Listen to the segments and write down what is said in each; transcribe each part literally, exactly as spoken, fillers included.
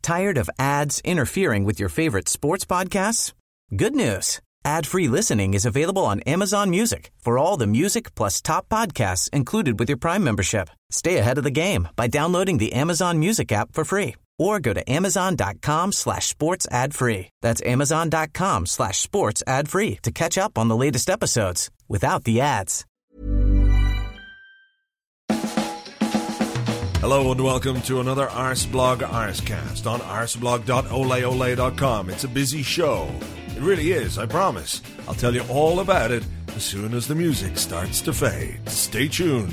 Tired of ads interfering with your favorite sports podcasts? Good news. Ad-free listening is available on Amazon Music for all the music plus top podcasts included with your Prime membership. Stay ahead of the game by downloading the Amazon Music app for free or go to amazon.com slash sports ad free. That's amazon.com slash sports ad free to catch up on the latest episodes without the ads. Hello and welcome to another Arseblog Arsecast on arseblog dot ole ole dot com. It's a busy show. It really is, I promise. I'll tell you all about it as soon as the music starts to fade. Stay tuned.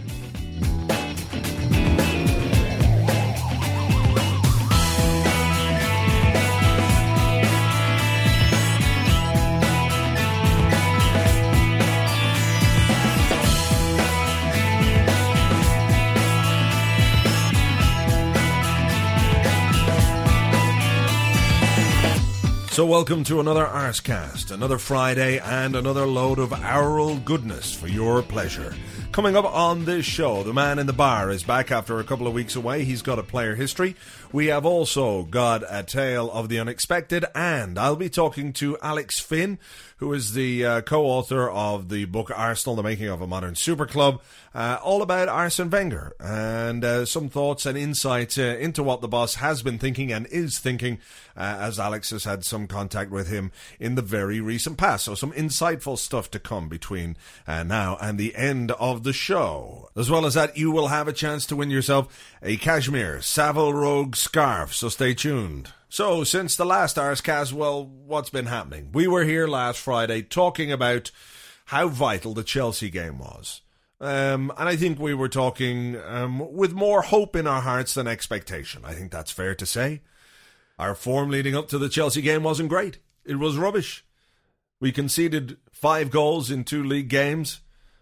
So welcome to another Arsecast, another Friday and another load of aural goodness for your pleasure. Coming up on this show, the man in the bar is back after a couple of weeks away. He's got a player history. We have also got a tale of the unexpected, and I'll be talking to Alex Finn, who is the uh, co-author of the book Arsenal, The Making of a Modern Super Club, uh, all about Arsene Wenger, and uh, some thoughts and insights uh, into what the boss has been thinking and is thinking, uh, as Alex has had some contact with him in the very recent past. So some insightful stuff to come between uh, now and the end of the show. As well as that, you will have a chance to win yourself a cashmere Savile Rogue scarf, so stay tuned. So, since the last Arsecast, well, what's been happening? We were here last Friday talking about how vital the Chelsea game was. Um, and I think we were talking um, with more hope in our hearts than expectation. I think that's fair to say. Our form leading up to the Chelsea game wasn't great. It was rubbish. We conceded five goals in two league games.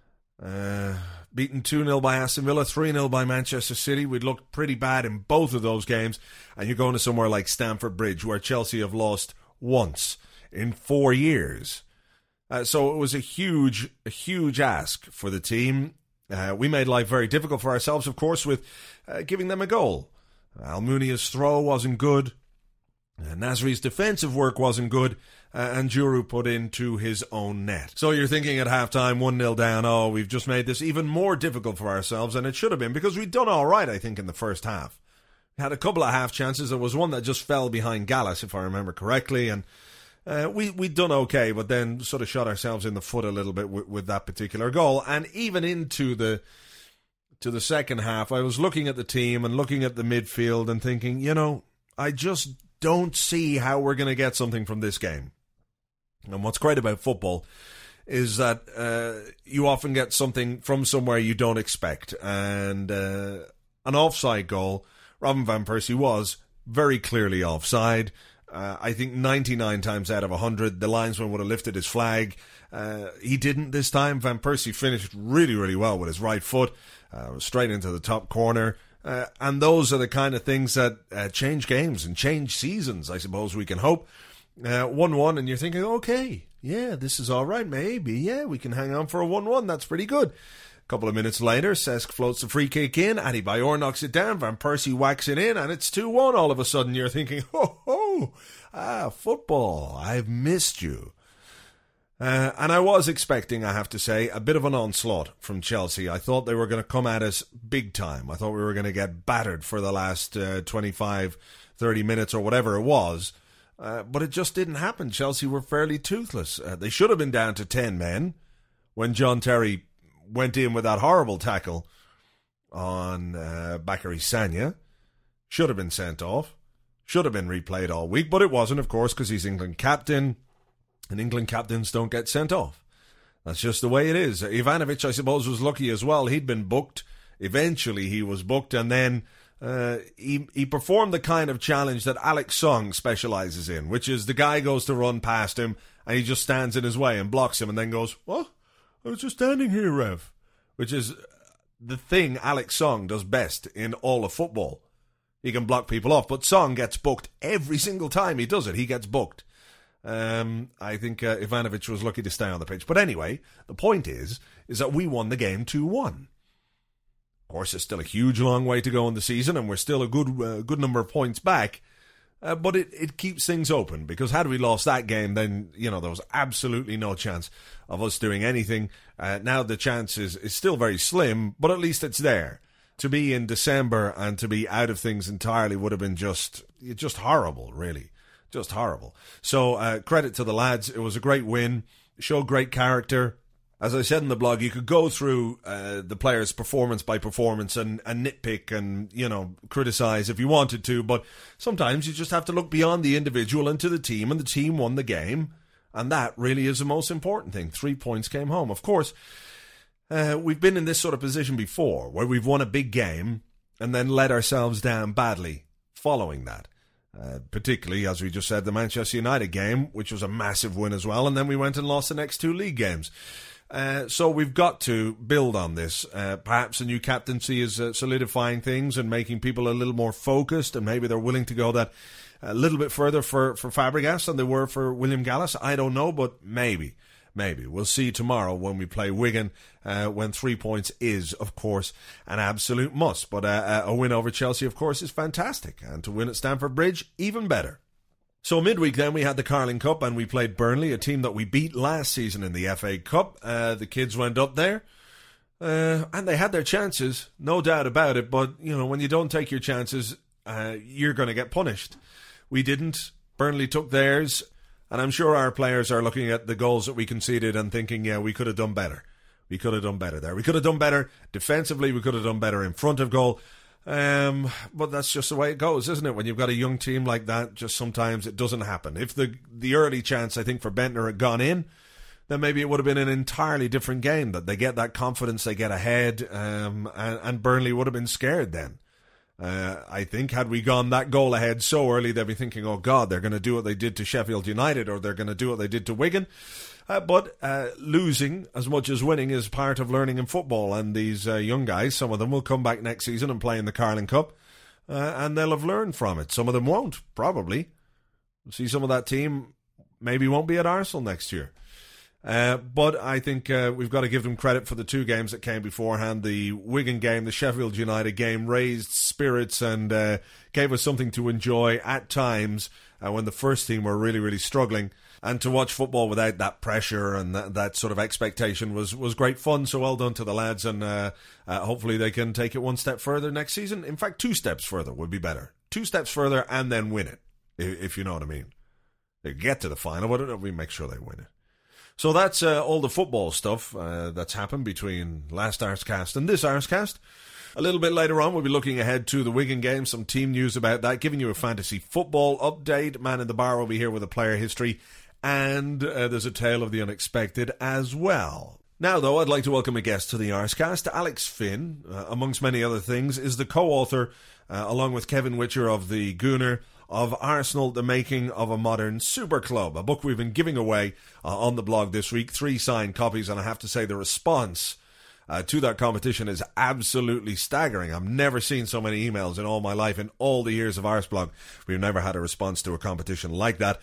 Uh, beaten two nil by Aston Villa, three nil by Manchester City. We'd looked pretty bad in both of those games. And you're going to somewhere like Stamford Bridge, where Chelsea have lost once in four years. Uh, so it was a huge, a huge ask for the team. Uh, we made life very difficult for ourselves, of course, with uh, giving them a goal. Almunia's throw wasn't good. Uh, Nasri's defensive work wasn't good. Uh, and Giroud put into his own net. So you're thinking at halftime, one nil down, oh, we've just made this even more difficult for ourselves, and it should have been, because we'd done all right, I think, in the first half. We had a couple of half chances. There was one that just fell behind Gallas, if I remember correctly, and uh, we, we'd done okay, but then sort of shot ourselves in the foot a little bit with, with that particular goal. And even into the to the second half, I was looking at the team and looking at the midfield and thinking, you know, I just don't see how we're going to get something from this game. And what's great about football is that uh, you often get something from somewhere you don't expect. And uh, an offside goal, Robin Van Persie was very clearly offside. Uh, I think ninety-nine times out of one hundred, the linesman would have lifted his flag. Uh, he didn't this time. Van Persie finished really, really well with his right foot, uh, straight into the top corner. Uh, and those are the kind of things that uh, change games and change seasons, I suppose we can hope. Uh, one one, and you're thinking, okay, yeah, this is all right, maybe, yeah, we can hang on for a one one, that's pretty good. A couple of minutes later, Cesc floats the free kick in, Adebayor knocks it down, Van Persie whacks it in, and it's two one. All of a sudden, you're thinking, oh, oh, ah, football, I've missed you. Uh, and I was expecting, I have to say, a bit of an onslaught from Chelsea. I thought they were going to come at us big time. I thought we were going to get battered for the last uh, twenty-five, thirty minutes or whatever it was. Uh, but it just didn't happen. Chelsea were fairly toothless. Uh, they should have been down to ten men when John Terry went in with that horrible tackle on uh, Bakary Sagna. Should have been sent off. Should have been replayed all week, but it wasn't, of course, because he's England captain, and England captains don't get sent off. That's just the way it is. Ivanovic, I suppose, was lucky as well. He'd been booked. Eventually he was booked, and then Uh, he, he performed the kind of challenge that Alex Song specialises in, which is the guy goes to run past him and he just stands in his way and blocks him and then goes, what? I was just standing here, Rev. Which is the thing Alex Song does best in all of football. He can block people off, but Song gets booked every single time he does it. He gets booked. Um, I think uh, Ivanovic was lucky to stay on the pitch. But anyway, the point is, is that we won the game two one. Of course, there's still a huge long way to go in the season, and we're still a good uh, good number of points back. Uh, but it, it keeps things open, because had we lost that game, then, you know, there was absolutely no chance of us doing anything. Uh, now the chance is, is still very slim, but at least it's there. To be in December and to be out of things entirely would have been just just horrible, really. Just horrible. So uh, credit to the lads. It was a great win. Showed great character. As I said in the blog, you could go through uh, the players' performance by performance and, and nitpick and, you know, criticise if you wanted to, but sometimes you just have to look beyond the individual and to the team, and the team won the game, and that really is the most important thing. Three points came home. Of course, uh, we've been in this sort of position before, where we've won a big game and then let ourselves down badly following that. Uh, particularly, as we just said, the Manchester United game, which was a massive win as well, and then we went and lost the next two league games. Uh, so we've got to build on this. Uh, perhaps a new captaincy is uh, solidifying things and making people a little more focused, and maybe they're willing to go that a little bit further for, for Fabregas than they were for William Gallas. I don't know, but maybe. Maybe. We'll see tomorrow when we play Wigan, uh, when three points is, of course, an absolute must. But uh, a win over Chelsea, of course, is fantastic. And to win at Stamford Bridge, even better. So midweek then we had the Carling Cup and we played Burnley, a team that we beat last season in the F A Cup. Uh, the kids went up there uh, and they had their chances, no doubt about it. But, you know, when you don't take your chances, uh, you're going to get punished. We didn't. Burnley took theirs. And I'm sure our players are looking at the goals that we conceded and thinking, yeah, we could have done better. We could have done better there. We could have done better defensively. We could have done better in front of goal. Um, but that's just the way it goes, isn't it? When you've got a young team like that, just sometimes it doesn't happen. If the the early chance, I think, for Bentner had gone in, then maybe it would have been an entirely different game. That they get that confidence, they get ahead, um, and, and Burnley would have been scared then. Uh, I think had we gone that goal ahead so early, they'd be thinking, oh God, they're going to do what they did to Sheffield United, or they're going to do what they did to Wigan. Uh, but uh, losing as much as winning is part of learning in football, and these uh, young guys, some of them will come back next season and play in the Carling Cup, uh, and they'll have learned from it. Some of them won't, probably. See, some of that team maybe won't be at Arsenal next year. Uh, but I think uh, we've got to give them credit for the two games that came beforehand. The Wigan game, the Sheffield United game, raised spirits and uh, gave us something to enjoy at times uh, when the first team were really, really struggling. And to watch football without that pressure and that, that sort of expectation was, was great fun. So well done to the lads, and uh, uh, hopefully they can take it one step further next season. In fact, two steps further would be better. Two steps further and then win it, if, if you know what I mean. They get to the final, but we make sure they win it. So that's uh, all the football stuff uh, that's happened between last Arscast and this Arscast. A little bit later on, we'll be looking ahead to the Wigan game, some team news about that, giving you a fantasy football update. Man in the Bar will be here with a player history, and uh, there's a tale of the unexpected as well. Now, though, I'd like to welcome a guest to the Arscast. Alex Finn, uh, amongst many other things, is the co-author, uh, along with Kevin Witcher of the Gooner, of Arsenal, The Making of a Modern Super Club, a book we've been giving away uh, on the blog this week, three signed copies, and I have to say the response uh, to that competition is absolutely staggering. I've never seen so many emails in all my life, in all the years of Arsblog. We've never had a response to a competition like that.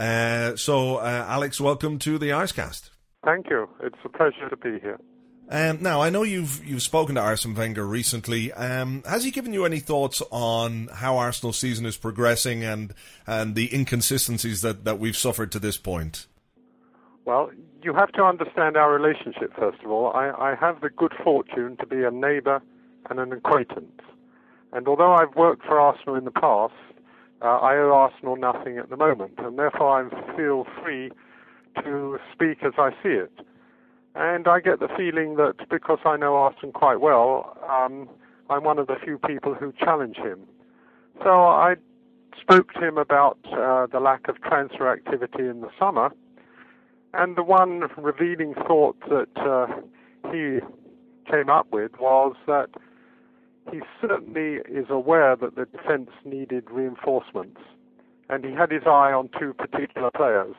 Uh, so, uh, Alex, welcome to the Arscast. Thank you. It's a pleasure to be here. Um, now, I know you've you've spoken to Arsene Wenger recently. Um, has he given you any thoughts on how Arsenal's season is progressing and and the inconsistencies that, that we've suffered to this point? Well, you have to understand our relationship, first of all. I, I have the good fortune to be a neighbour and an acquaintance. And although I've worked for Arsenal in the past, uh, I owe Arsenal nothing at the moment. And therefore I feel free to speak as I see it. And I get the feeling that because I know Arsene quite well, um, I'm one of the few people who challenge him. So I spoke to him about uh, the lack of transfer activity in the summer, and the one revealing thought that uh, he came up with was that he certainly is aware that the defence needed reinforcements, and he had his eye on two particular players,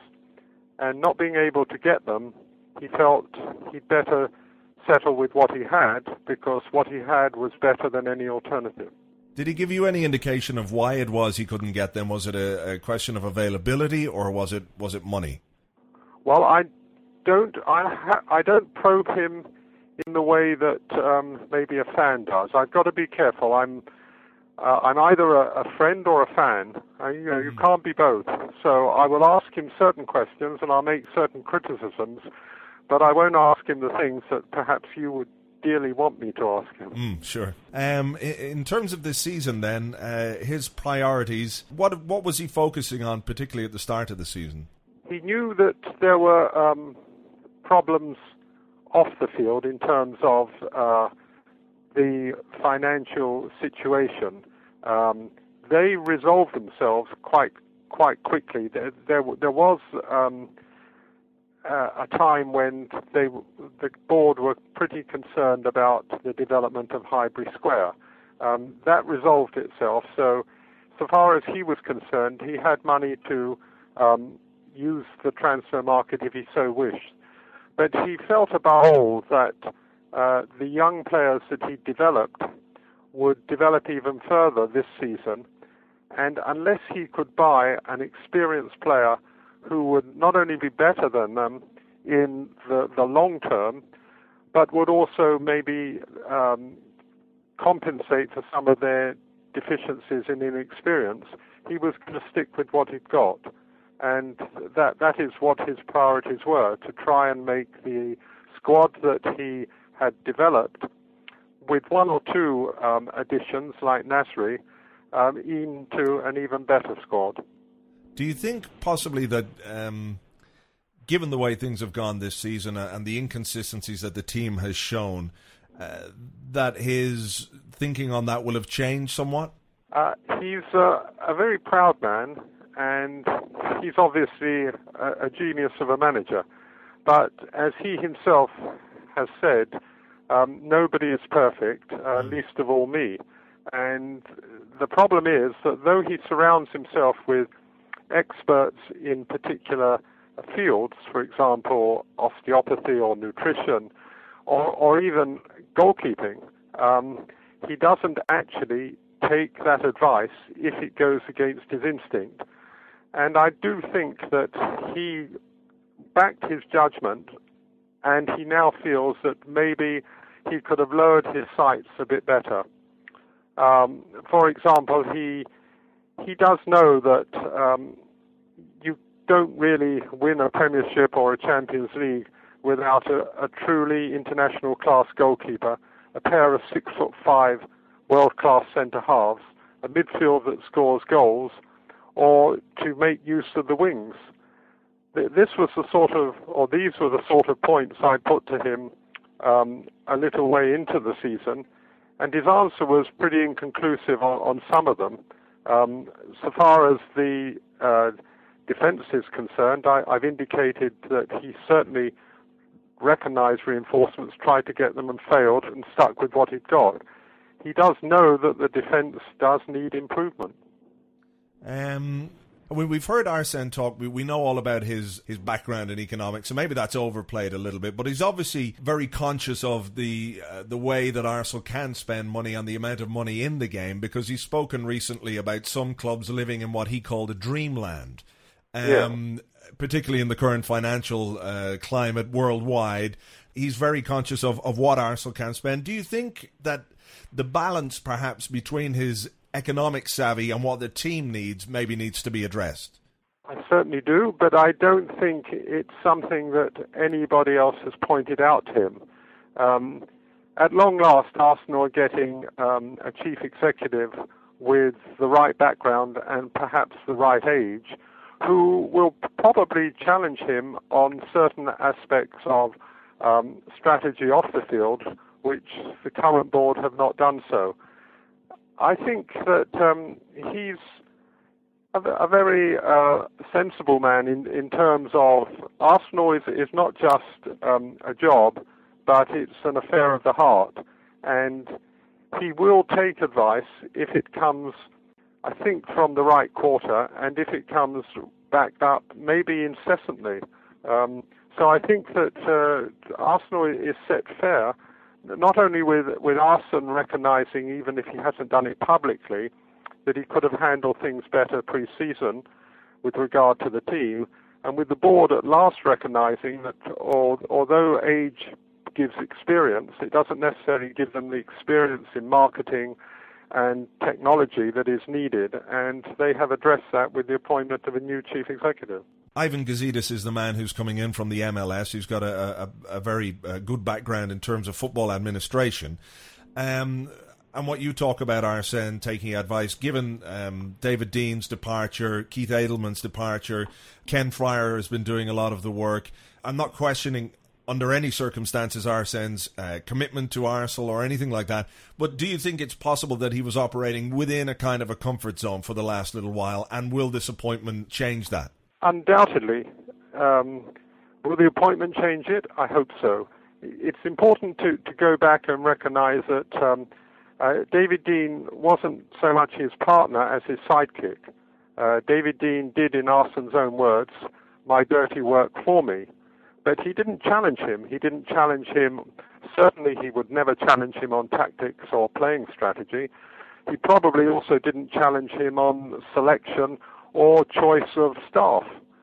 and not being able to get them, he felt he'd better settle with what he had, because what he had was better than any alternative. Did he give you any indication of why it was he couldn't get them? Was it a, a question of availability, or was it was it money? Well, I don't I ha- I don't probe him in the way that um, maybe a fan does. I've got to be careful. I'm uh, I'm either a, a friend or a fan. Uh, you know, you can't be both. So I will ask him certain questions and I'll make certain criticisms, but I won't ask him the things that perhaps you would dearly want me to ask him. Mm, sure. Um, in, in terms of this season, then, uh, his priorities, what what was he focusing on, particularly at the start of the season? He knew that there were um, problems off the field in terms of uh, the financial situation. Um, they resolved themselves quite quite quickly. There there, there was um, uh, a time when they the board were pretty concerned about the development of Highbury Square. Um, that resolved itself. So, so far as he was concerned, he had money to um, use the transfer market if he so wished. But he felt above all that uh, the young players that he developed would develop even further this season, and unless he could buy an experienced player who would not only be better than them in the, the long term, but would also maybe um, compensate for some of their deficiencies in inexperience, he was going to stick with what he'd got. And that that is what his priorities were, to try and make the squad that he had developed, with one or two um, additions like Nasri, um, into an even better squad. Do you think possibly that, um, given the way things have gone this season and the inconsistencies that the team has shown, uh, that his thinking on that will have changed somewhat? Uh, he's a, a very proud man, and he's obviously a, a genius of a manager. But as he himself has said, um, nobody is perfect, uh, least of all me. And the problem is that though he surrounds himself with experts in particular fields, for example, osteopathy or nutrition, or, or even goalkeeping, um, he doesn't actually take that advice if it goes against his instinct. And I do think that he backed his judgment, and he now feels that maybe he could have lowered his sights a bit better. Um, for example, he he does know that um, you don't really win a Premiership or a Champions League without a, a truly international class goalkeeper, a pair of six foot five world-class centre halves, a midfield that scores goals, or to make use of the wings. This was the sort of, or these were the sort of points I put to him um, a little way into the season, and his answer was pretty inconclusive on, on some of them. Um, so far as the uh, defence is concerned, I, I've indicated that he certainly recognised reinforcements, tried to get them and failed, and stuck with what he'd got. He does know that the defence does need improvement. Um, when we've heard Arsene talk, we, we know all about his, his background in economics, so maybe that's overplayed a little bit, but he's obviously very conscious of the uh, the way that Arsenal can spend money and the amount of money in the game, because he's spoken recently about some clubs living in what he called a dreamland. Um, yeah. Particularly in the current financial uh, climate worldwide, he's very conscious of, of what Arsenal can spend. Do you think that the balance perhaps between his economic savvy and what the team needs maybe needs to be addressed? I certainly do, but I don't think it's something that anybody else has pointed out to him. Um, at long last, Arsenal are getting um, a chief executive with the right background and perhaps the right age, who will probably challenge him on certain aspects of um, strategy off the field, which the current board have not done so. I think that um, he's a, a very uh, sensible man in, in terms of Arsenal is, is not just um, a job, but it's an affair of the heart. And he will take advice if it comes, I think, from the right quarter, and if it comes backed up, maybe incessantly. Um, so I think that uh, Arsenal is set fair, not only with, with Arsene recognising, even if he hasn't done it publicly, that he could have handled things better pre-season with regard to the team, and with the board at last recognising that or, although age gives experience, it doesn't necessarily give them the experience in marketing and technology that is needed, and they have addressed that with the appointment of a new chief executive. Ivan Gazidis is the man who's coming in from the M L S, who's got a, a, a very uh, good background in terms of football administration. Um, and what you talk about, Arsene, taking advice, given um, David Dean's departure, Keith Edelman's departure, Ken Fryer has been doing a lot of the work. I'm not questioning under any circumstances Arsene's uh, commitment to Arsenal or anything like that, but do you think it's possible that he was operating within a kind of a comfort zone for the last little while, and will this appointment change that? Undoubtedly. Um, will the appointment change it? I hope so. It's important to, to go back and recognize that um, uh, David Dean wasn't so much his partner as his sidekick. Uh, David Dean did, in Arsene's own words, my dirty work for me. But he didn't challenge him. He didn't challenge him. Certainly he would never challenge him on tactics or playing strategy. He probably also didn't challenge him on selection or choice of staff.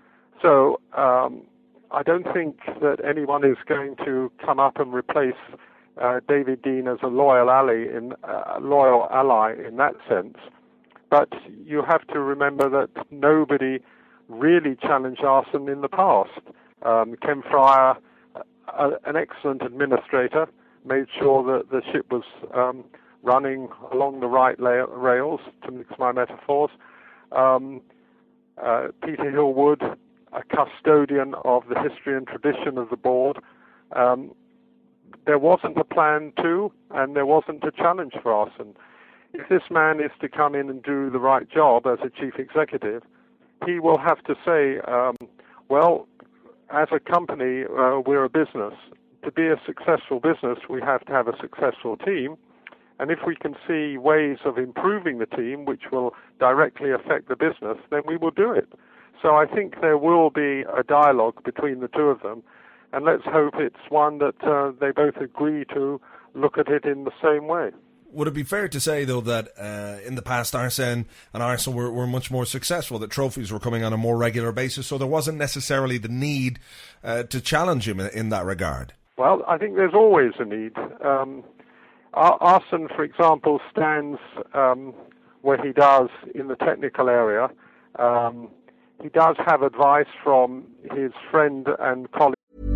So um, I don't think that anyone is going to come up and replace uh, David Dean as a loyal ally in uh, loyal ally in that sense. But you have to remember that nobody really challenged Arsene in the past. Um, Ken Fryer, uh, an excellent administrator, made sure that the ship was um, running along the right la- rails, to mix my metaphors. Um, uh, Peter Hillwood, a custodian of the history and tradition of the board. Um, there wasn't a plan to, and there wasn't a challenge for Arsene. If this man is to come in and do the right job as a chief executive, he will have to say, um, well, as a company, uh, we're a business. To be a successful business, we have to have a successful team. And if we can see ways of improving the team, which will directly affect the business, then we will do it. So I think there will be a dialogue between the two of them. And let's hope it's one that uh, they both agree to look at it in the same way. Would it be fair to say, though, that uh, in the past Arsene and Arsenal were, were much more successful, that trophies were coming on a more regular basis, so there wasn't necessarily the need uh, to challenge him in, in that regard? Well, I think there's always a need. Um, Arsene, for example, stands um, where he does in the technical area. Um, he does have advice from his friend and colleague.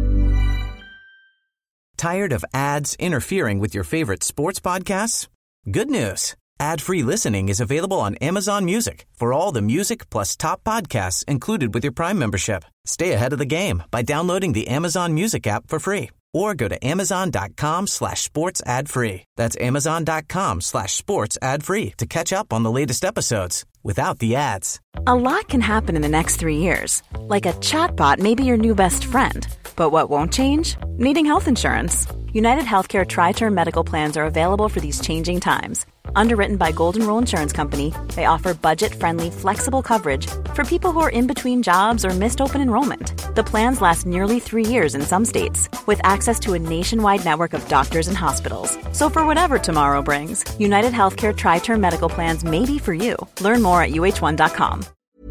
Tired of ads interfering with your favorite sports podcasts? Good news. Ad-free listening is available on Amazon Music for all the music plus top podcasts included with your Prime membership. Stay ahead of the game by downloading the Amazon Music app for free or go to amazon.com slash sports ad free. That's amazon.com slash sports ad free to catch up on the latest episodes without the ads. A lot can happen in the next three years. Like a chatbot may be your new best friend. But what won't change? Needing health insurance. United Healthcare Tri-Term Medical Plans are available for these changing times. Underwritten by Golden Rule Insurance Company, they offer budget-friendly, flexible coverage for people who are in between jobs or missed open enrollment. The plans last nearly three years in some states, with access to a nationwide network of doctors and hospitals. So for whatever tomorrow brings, United Healthcare Tri-Term Medical Plans may be for you. Learn more at U H one dot com.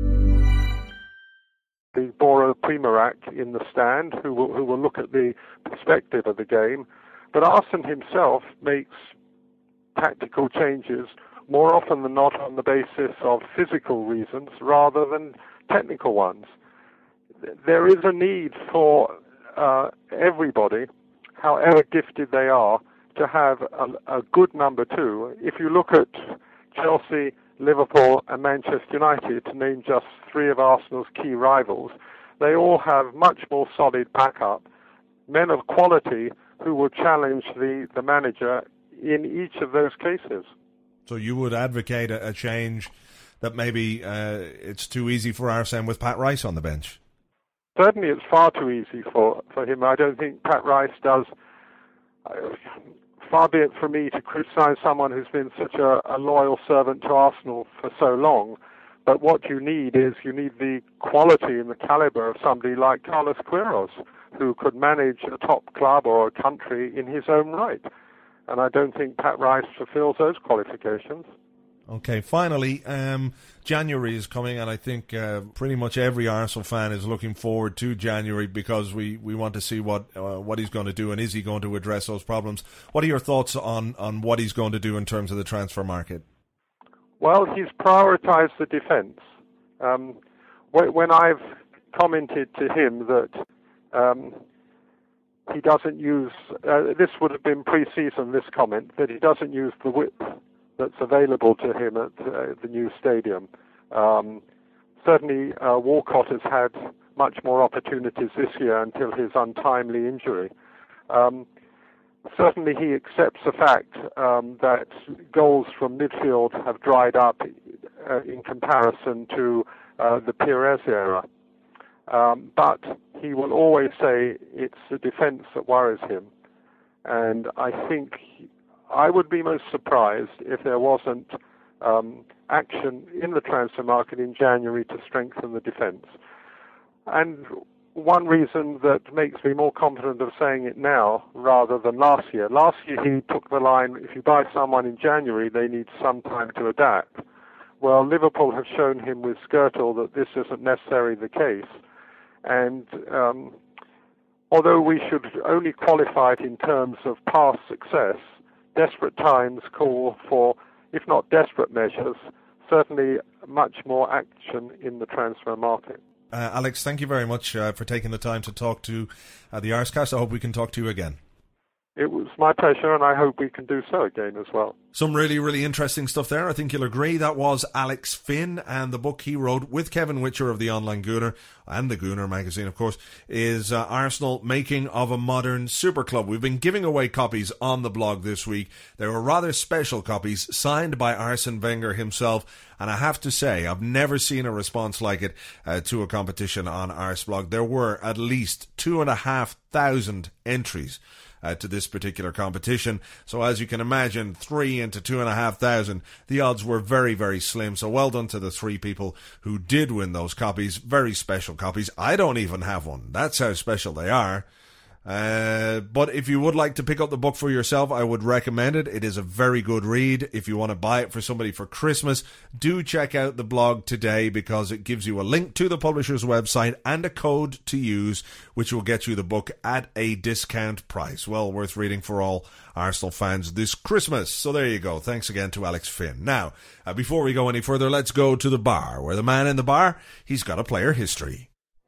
The Bora Primorac in the stand, who will, who will look at the perspective of the game. But Arsene himself makes tactical changes more often than not on the basis of physical reasons rather than technical ones. There is a need for uh, everybody, however gifted they are, to have a, a good number two. If you look at Chelsea, Liverpool and Manchester United, to name just three of Arsenal's key rivals, they all have much more solid backup, men of quality who will challenge the, the manager in each of those cases. So you would advocate a, a change that maybe uh, it's too easy for Arsene with Pat Rice on the bench? Certainly it's far too easy for, for him. I don't think Pat Rice does... Uh, Far be it from me to criticise someone who's been such a, a loyal servant to Arsenal for so long, but what you need is you need the quality and the calibre of somebody like Carlos Queiroz, who could manage a top club or a country in his own right. And I don't think Pat Rice fulfills those qualifications. Okay, finally, um, January is coming, and I think uh, pretty much every Arsenal fan is looking forward to January because we, we want to see what uh, what he's going to do and is he going to address those problems. What are your thoughts on, on what he's going to do in terms of the transfer market? Well, he's prioritised the defence. Um, when I've commented to him that um, he doesn't use, uh, this would have been pre-season, this comment, that he doesn't use the width that's available to him at uh, the new stadium. Um, certainly, uh, Walcott has had much more opportunities this year until his untimely injury. Um, certainly, he accepts the fact um, that goals from midfield have dried up uh, in comparison to uh, the Pires era. Um, but he will always say it's the defence that worries him. And I think I would be most surprised if there wasn't um, action in the transfer market in January to strengthen the defence. And one reason that makes me more confident of saying it now rather than last year. Last year he took the line, if you buy someone in January, they need some time to adapt. Well, Liverpool have shown him with Skrtel that this isn't necessarily the case. And um, although we should only qualify it in terms of past success, desperate times call for, if not desperate measures, certainly much more action in the transfer market. Uh, Alex, thank you very much uh, for taking the time to talk to uh, the Arsecast. I hope we can talk to you again. It was my pleasure, and I hope we can do so again as well. Some really, really interesting stuff there. I think you'll agree. That was Alex Finn, and the book he wrote with Kevin Witcher of the Online Gooner, and the Gooner magazine, of course, is uh, Arsenal Making of a Modern Super Club. We've been giving away copies on the blog this week. They were rather special copies, signed by Arsene Wenger himself, and I have to say, I've never seen a response like it uh, to a competition on Arseblog. There were at least two and a half thousand entries Uh, to this particular competition. So as you can imagine, three into two and a half thousand, the odds were very, very slim. So well done to the three people who did win those copies. Very special copies. I don't even have one. That's how special they are. Uh, but if you would like to pick up the book for yourself, I would recommend it. It is a very good read. If you want to buy it for somebody for Christmas, do check out the blog today, because it gives you a link to the publisher's website and a code to use, which will get you the book at a discount price. Well worth reading for all Arsenal fans this Christmas. So there you go. Thanks again to Alex Finn. Now, uh, before we go any further, let's go to the bar, where the man in the bar, he's got a player history.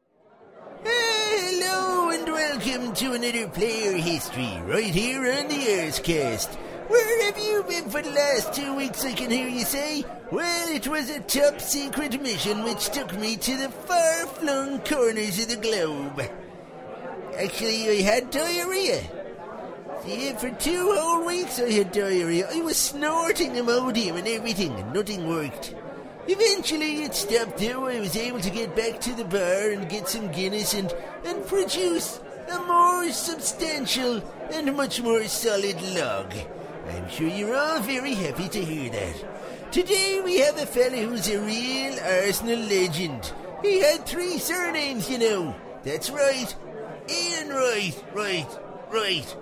Welcome to another player history, right here on the Arsecast. Where have you been for the last two weeks, I can hear you say? Well, it was a top-secret mission which took me to the far-flung corners of the globe. Actually, I had diarrhea. See, for two whole weeks I had diarrhea. I was snorting Imodium and everything, and nothing worked. Eventually it stopped though. I was able to get back to the bar and get some Guinness and, and produce a more substantial and much more solid log. I'm sure you're all very happy to hear that. Today we have a fella who's a real Arsenal legend. He had three surnames, you know. That's right. Ian Wright, right, right.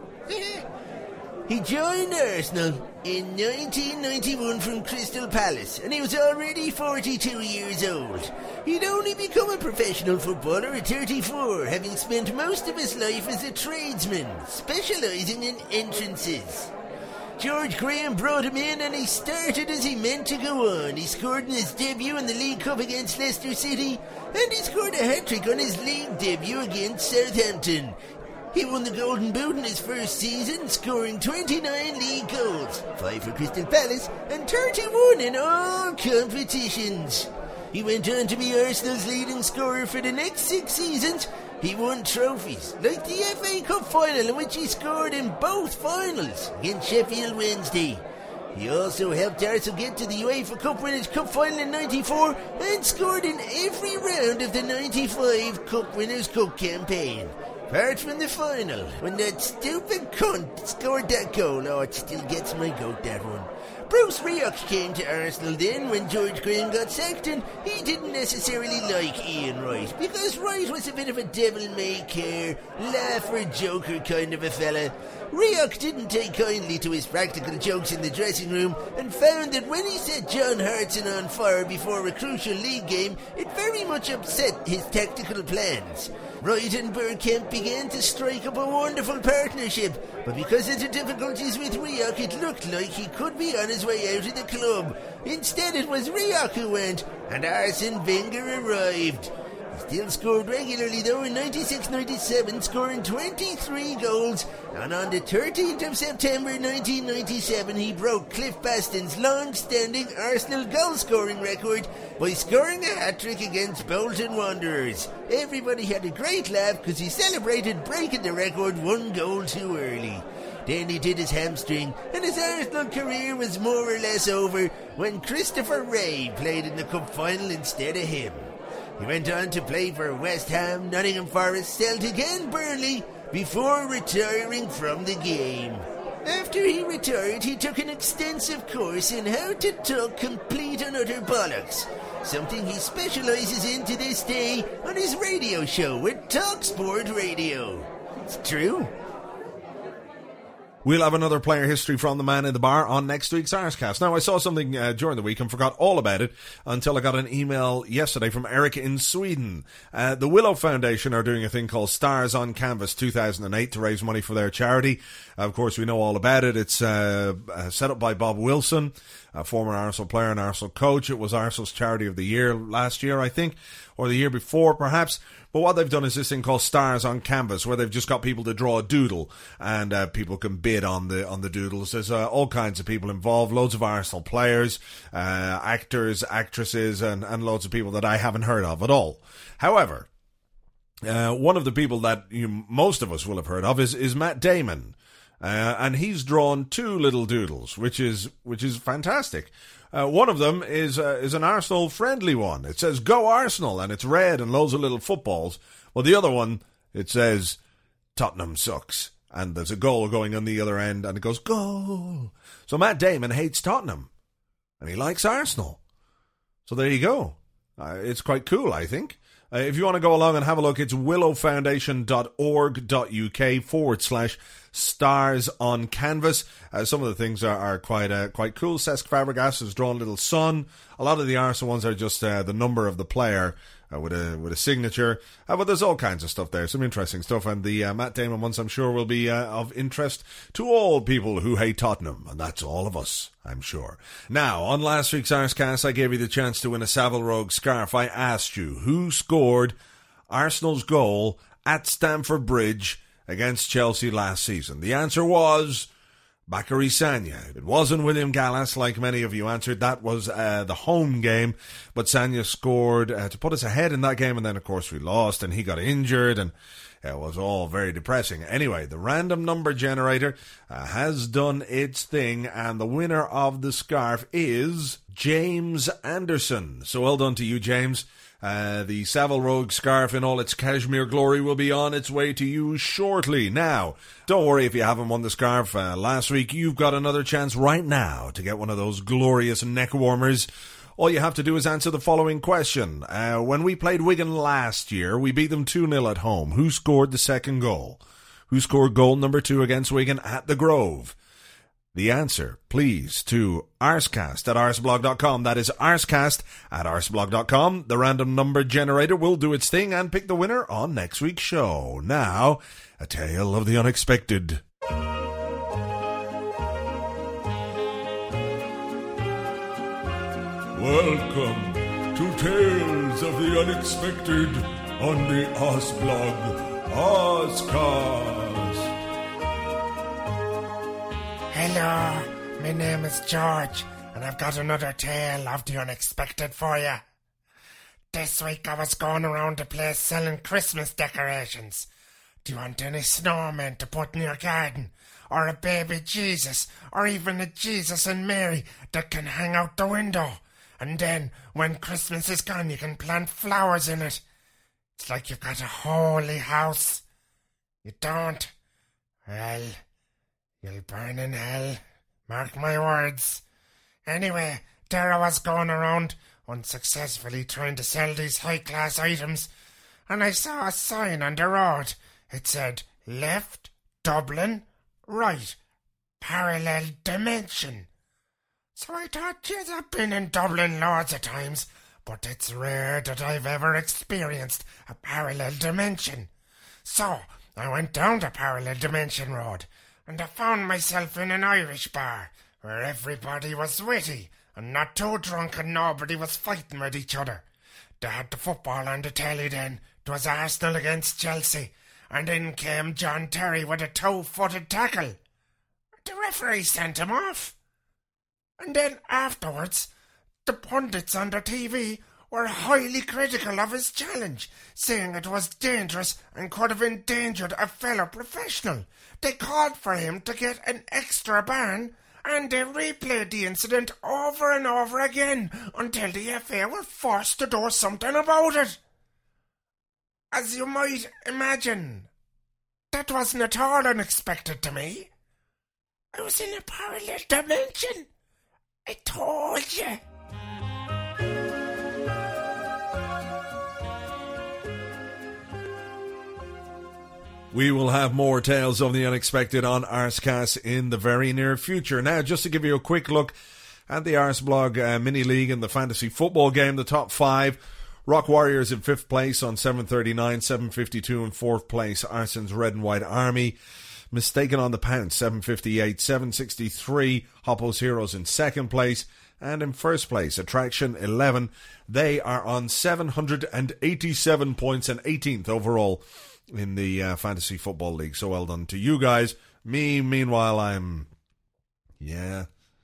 He joined Arsenal in nineteen ninety-one from Crystal Palace, and he was already forty-two years old. He'd only become a professional footballer at thirty-four, having spent most of his life as a tradesman, specialising in entrances. George Graham brought him in, and he started as he meant to go on. He scored in his debut in the League Cup against Leicester City, and he scored a hat-trick on his league debut against Southampton. He won the Golden Boot in his first season, scoring twenty-nine league goals, five for Crystal Palace, and thirty-one in all competitions. He went on to be Arsenal's leading scorer for the next six seasons. He won trophies, like the F A Cup final, in which he scored in both finals against Sheffield Wednesday. He also helped Arsenal get to the UEFA Cup Winners' Cup final in ninety-four and scored in every round of the ninety-five Cup Winners' Cup campaign. Apart from the final, when that stupid cunt scored that goal. Oh, it still gets my goat, that one. Bruce Rioch came to Arsenal then when George Graham got sacked, and he didn't necessarily like Ian Wright, because Wright was a bit of a devil-may-care, laugher-joker kind of a fella. Rioch didn't take kindly to his practical jokes in the dressing room, and found that when he set John Hartson on fire before a crucial league game, it very much upset his tactical plans. Wright and Bergkamp began to strike up a wonderful partnership, but because of the difficulties with Rioch, it looked like he could be on his his way out of the club. Instead, it was Rioch who went, and Arsene Wenger arrived. He still scored regularly, though, in ninety-six ninety-seven, scoring twenty-three goals, and on the thirteenth of September nineteen ninety-seven, he broke Cliff Baston's long-standing Arsenal goal-scoring record by scoring a hat-trick against Bolton Wanderers. Everybody had a great laugh because he celebrated breaking the record one goal too early. Then he did his hamstring, and his Arsenal career was more or less over when Christopher Wray played in the cup final instead of him. He went on to play for West Ham, Nottingham Forest, Celtic and Burnley before retiring from the game. After he retired, he took an extensive course in how to talk complete and utter bollocks, something he specialises in to this day on his radio show with TalkSport Radio. It's true. We'll have another player history from the man in the bar on next week's Arscast. Now, I saw something uh, during the week and forgot all about it until I got an email yesterday from Eric in Sweden. Uh, the Willow Foundation are doing a thing called Stars on Canvas two thousand eight to raise money for their charity. Uh, of course, we know all about it. It's uh, uh, set up by Bob Wilson, a former Arsenal player and Arsenal coach. It was Arsenal's Charity of the Year last year, I think, or the year before, perhaps. But what they've done is this thing called Stars on Canvas, where they've just got people to draw a doodle, and uh, people can bid on the on the doodles. There's uh, all kinds of people involved, loads of Arsenal players, uh, actors, actresses, and, and loads of people that I haven't heard of at all. However, uh, one of the people that you, most of us will have heard of is, is Matt Damon. Uh, and he's drawn two little doodles, which is which is fantastic. Uh, one of them is uh, is an Arsenal-friendly one. It says, "Go Arsenal," and it's red and loads of little footballs. Well, the other one, it says, "Tottenham sucks," and there's a goal going on the other end, and it goes, "Goal." So Matt Damon hates Tottenham, and he likes Arsenal. So there you go. Uh, it's quite cool, I think. Uh, if you want to go along and have a look, it's willowfoundation.org.uk forward slash stars on canvas. Uh, some of the things are, are quite uh, quite cool. Cesc Fabregas has drawn a little sun. A lot of the Arsenal ones are just uh, the number of the player uh, with a with a signature. Uh, but there's all kinds of stuff there. Some interesting stuff. And the uh, Matt Damon ones, I'm sure, will be uh, of interest to all people who hate Tottenham. And that's all of us, I'm sure. Now, on last week's Arscast, I gave you the chance to win a Savile Rogue scarf. I asked you who scored Arsenal's goal at Stamford Bridge against Chelsea last season. The answer was Bacary Sagna. It wasn't William Gallas, like many of you answered. That was uh, the home game, but Sagna scored uh, to put us ahead in that game, and then, of course, we lost, and he got injured, and it was all very depressing. Anyway, the random number generator uh, has done its thing, and the winner of the scarf is James Anderson. So well done to you, James. Uh, the Savile Rogue scarf in all its cashmere glory will be on its way to you shortly. Now, don't worry if you haven't won the scarf uh, last week. You've got another chance right now to get one of those glorious neck warmers. All you have to do is answer the following question. Uh, when we played Wigan last year, we beat them two nil at home. Who scored the second goal? Who scored goal number two against Wigan at the Grove? The answer, please, to arscast at arseblog dot com. That is arscast at arseblog dot com. The random number generator will do its thing and pick the winner on next week's show. Now, a tale of the unexpected. Welcome to Tales of the Unexpected on the Arsblog Arscast. Hello, my name is George, and I've got another tale of the unexpected for you. This week I was going around the place selling Christmas decorations. Do you want any snowmen to put in your garden? Or a baby Jesus? Or even a Jesus and Mary that can hang out the window? And then, when Christmas is gone, you can plant flowers in it. It's like you've got a holy house. You don't? Well, you'll burn in hell. Mark my words. Anyway, there I was going around, unsuccessfully trying to sell these high-class items, and I saw a sign on the road. It said, left, Dublin, right, parallel dimension. So I thought, yes, I've been in Dublin loads of times, but it's rare that I've ever experienced a parallel dimension. So I went down the parallel dimension road, and I found myself in an Irish bar, where everybody was witty and not too drunk and nobody was fighting with each other. They had the football on the telly then. It was Arsenal against Chelsea. And in came John Terry with a two-footed tackle. The referee sent him off. And then afterwards, the pundits on the T V were highly critical of his challenge, saying it was dangerous and could have endangered a fellow professional. They called for him to get an extra ban, and they replayed the incident over and over again until the F A were forced to do something about it. As you might imagine, that wasn't at all unexpected to me. I was in a parallel dimension. I told you. We will have more tales of the unexpected on Arsecast in the very near future. Now, just to give you a quick look at the Arseblog uh, mini league and the fantasy football game, the top five. Rock Warriors in fifth place on seven thirty-nine, seven fifty-two in fourth place. Arsen's Red and White Army. Mistaken on the Pounce, seven fifty-eight, seven sixty-three. Hoppo's Heroes in second place. And in first place, Attraction eleven. They are on seven hundred eighty-seven points and eighteenth overall in the uh, Fantasy Football League. So well done to you guys. Me, meanwhile, I'm... Yeah.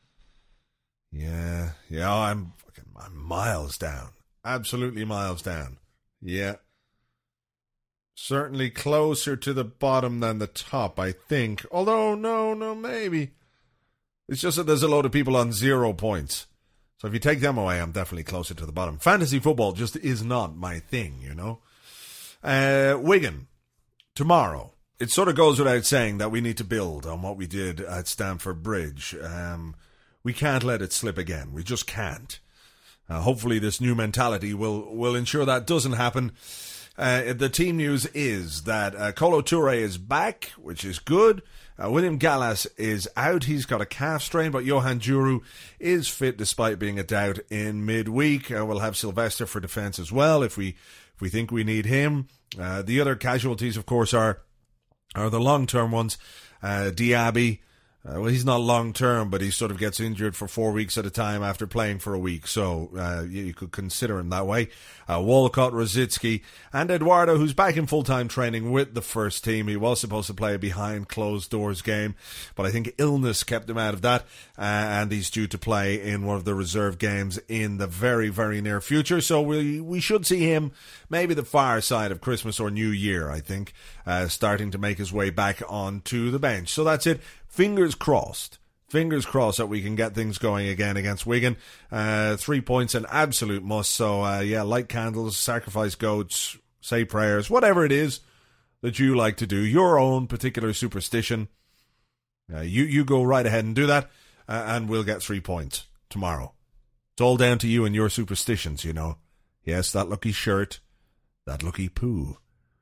Yeah. Yeah, I'm fucking I'm miles down. Absolutely miles down. Yeah. Certainly closer to the bottom than the top, I think. Although, no, no, maybe. It's just that there's a load of people on zero points. So if you take them away, I'm definitely closer to the bottom. Fantasy football just is not my thing, you know. Uh, Wigan, tomorrow. It sort of goes without saying that we need to build on what we did at Stamford Bridge. Um, we can't let it slip again. We just can't. Uh, hopefully this new mentality will, will ensure that doesn't happen. Uh, the team news is that uh, Kolo Touré is back, which is good. Uh, William Gallas is out. He's got a calf strain, but Johan Djourou is fit despite being a doubt in midweek. Uh, we'll have Sylvester for defence as well if we if we think we need him. Uh, the other casualties, of course, are are the long-term ones. Uh, Diaby. Uh, well, he's not long-term, but he sort of gets injured for four weeks at a time after playing for a week, so uh, you, you could consider him that way. Uh, Walcott, Rosicki, and Eduardo, who's back in full-time training with the first team. He was supposed to play a behind-closed-doors game, but I think illness kept him out of that, uh, and he's due to play in one of the reserve games in the very, very near future, so we we should see him maybe the far side of Christmas or New Year, I think, uh, starting to make his way back onto the bench. So that's it. Fingers crossed. Fingers crossed that we can get things going again against Wigan. Uh, three points an absolute must. So, uh, yeah, light candles, sacrifice goats, say prayers, whatever it is that you like to do, your own particular superstition. Uh, you, you go right ahead and do that, uh, and we'll get three points tomorrow. It's all down to you and your superstitions, you know. Yes, that lucky shirt, that lucky poo.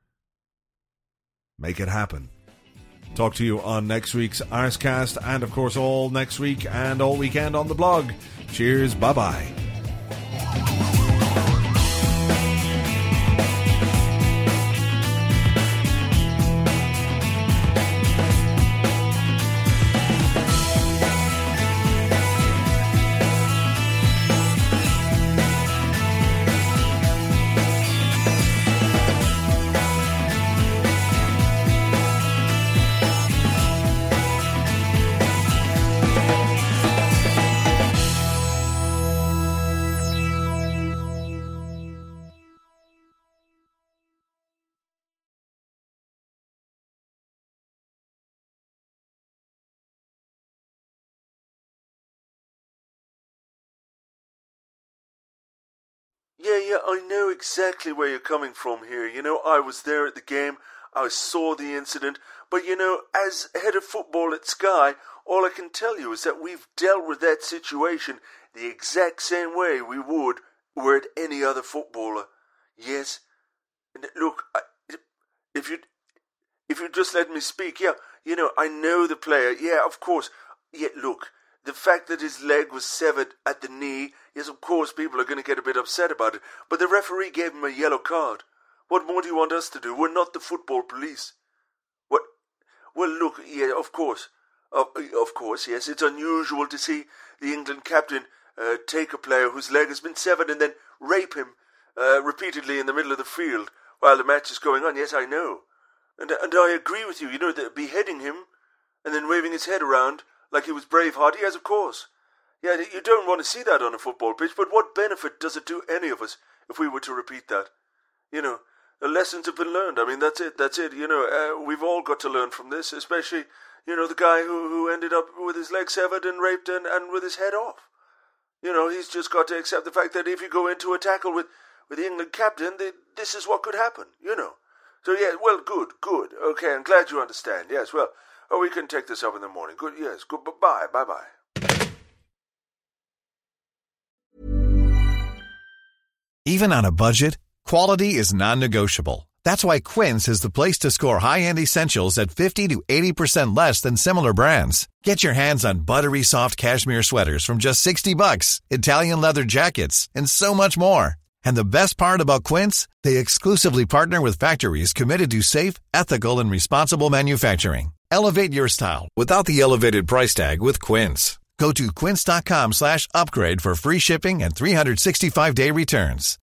Make it happen. Talk to you on next week's Arsecast, and of course all next week and all weekend on the blog. Cheers, bye-bye. Yeah, yeah, I know exactly where you're coming from here. You know, I was there at the game, I saw the incident, but you know, as head of football at Sky, all I can tell you is that we've dealt with that situation the exact same way we would were it any other footballer. Yes. And look, I, if you if you just let me speak, yeah, you know, I know the player, yeah, of course. Yeah, look, the fact that his leg was severed at the knee, yes, of course, people are going to get a bit upset about it. But the referee gave him a yellow card. What more do you want us to do? We're not the football police. What? Well, look, yeah, of course. Of, of course, yes, it's unusual to see the England captain uh, take a player whose leg has been severed and then rape him uh, repeatedly in the middle of the field while the match is going on. Yes, I know. And, and I agree with you, you know, the, beheading him and then waving his head around like he was Braveheart. Yes, of course. Yeah, you don't want to see that on a football pitch, but what benefit does it do any of us if we were to repeat that? You know, the lessons have been learned. I mean, that's it, that's it. You know, uh, we've all got to learn from this, especially, you know, the guy who, who ended up with his leg severed and raped and, and with his head off. You know, he's just got to accept the fact that if you go into a tackle with, with the England captain, they, this is what could happen, you know. So, yeah, well, good, good. Okay, I'm glad you understand. Yes, well, oh, we can take this up in the morning. Good, yes, good, bye, bye-bye. Even on a budget, quality is non-negotiable. That's why Quince is the place to score high-end essentials at fifty to eighty percent less than similar brands. Get your hands on buttery soft cashmere sweaters from just sixty bucks, Italian leather jackets, and so much more. And the best part about Quince, they exclusively partner with factories committed to safe, ethical, and responsible manufacturing. Elevate your style without the elevated price tag with Quince. Go to quince.com slash upgrade for free shipping and three sixty-five day returns.